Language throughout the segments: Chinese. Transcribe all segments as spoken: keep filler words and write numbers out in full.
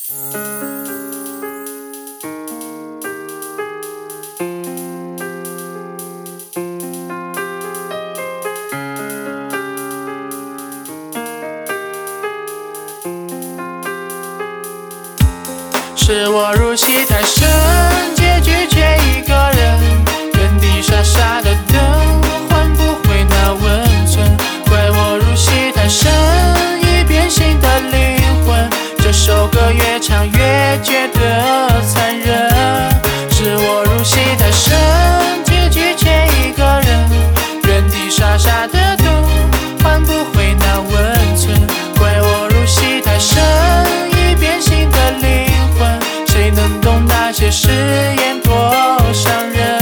是我入戏太深，结局却一个人，原地傻傻的等，换不回那温存。怪我入戏太深，已变心的灵魂，这首歌越唱越觉得残忍。是我入戏太深，结局却一个人，原地傻傻的等，换不回那温存。怪我入戏太深，已变心的灵魂，谁能懂那些誓言多伤人？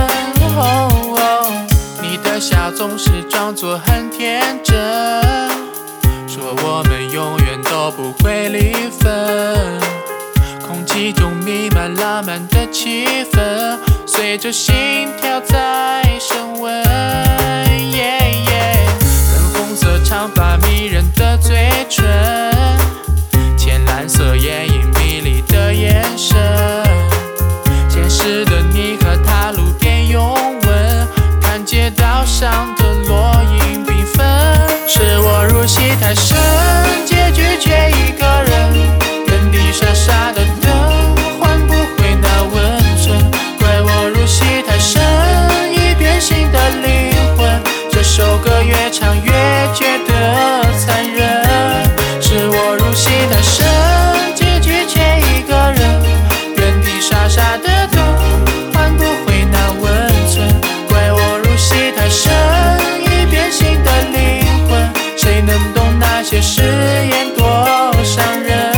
oh, oh, 你的笑总是装作很天真，说我们永远都不会离分，空气中弥漫浪漫的气氛，随着心跳在升温。yeah, yeah, 粉红色长发迷人的嘴唇，浅蓝色眼影迷离的眼神，现实的你和他路边拥吻，看街道上的落英缤纷。是我入戏太深，结局却一个人，原地傻傻的等，换不回那温存。怪我入戏太深，已变心的灵魂，这首歌越唱越觉得残忍。是我入戏太深，结局却一个人，原地傻傻的等，换不回那温存。怪我入戏太深，已变心的灵魂，谁能懂那些誓言多伤人？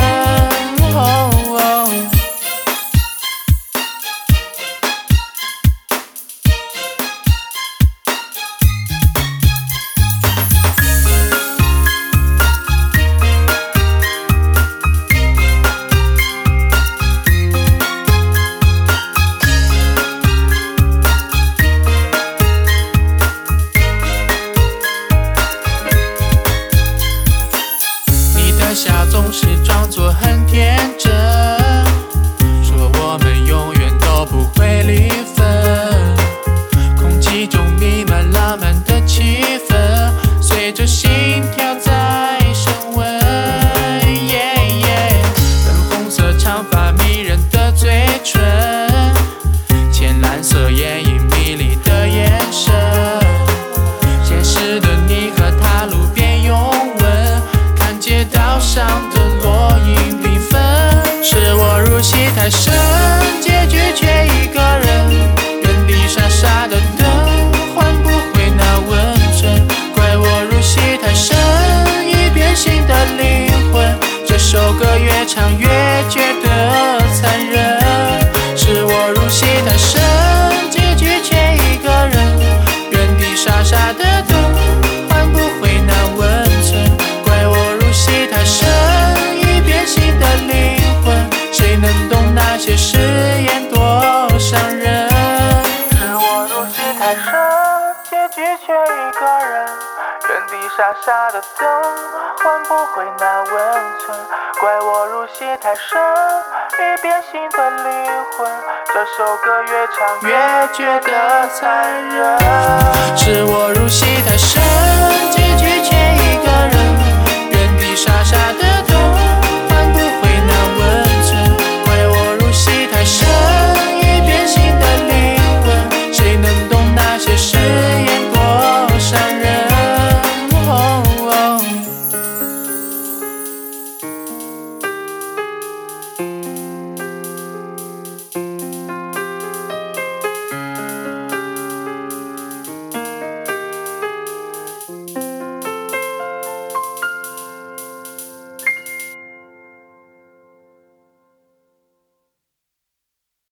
oh, oh. 笑总是装作很天真，说我们永远都不会离分，空气中弥漫浪漫的气氛，随着心跳在升温。yeah, yeah, 粉红色长发迷人的嘴唇，浅蓝色眼影迷离的眼神，现实的你和他路边拥吻，看街道上的落英缤纷。是我入戏太深，结局却一个人，原地傻傻的等，换不回那温存。怪我入戏太深，已变心的灵魂，这首歌越唱越觉得残忍。是我入戏太深，结局却一个人，原地傻傻的等，换不回那温存。怪我入戏太深，已变心的灵魂，谁能懂那些誓言多伤人？是我入戏太深，结局却一个人，原地傻傻的等，换不回那温存。怪我入戏太深，已变心的灵魂，这首歌越唱越觉得残忍。是我入戏太深，结局却一个人，原地傻傻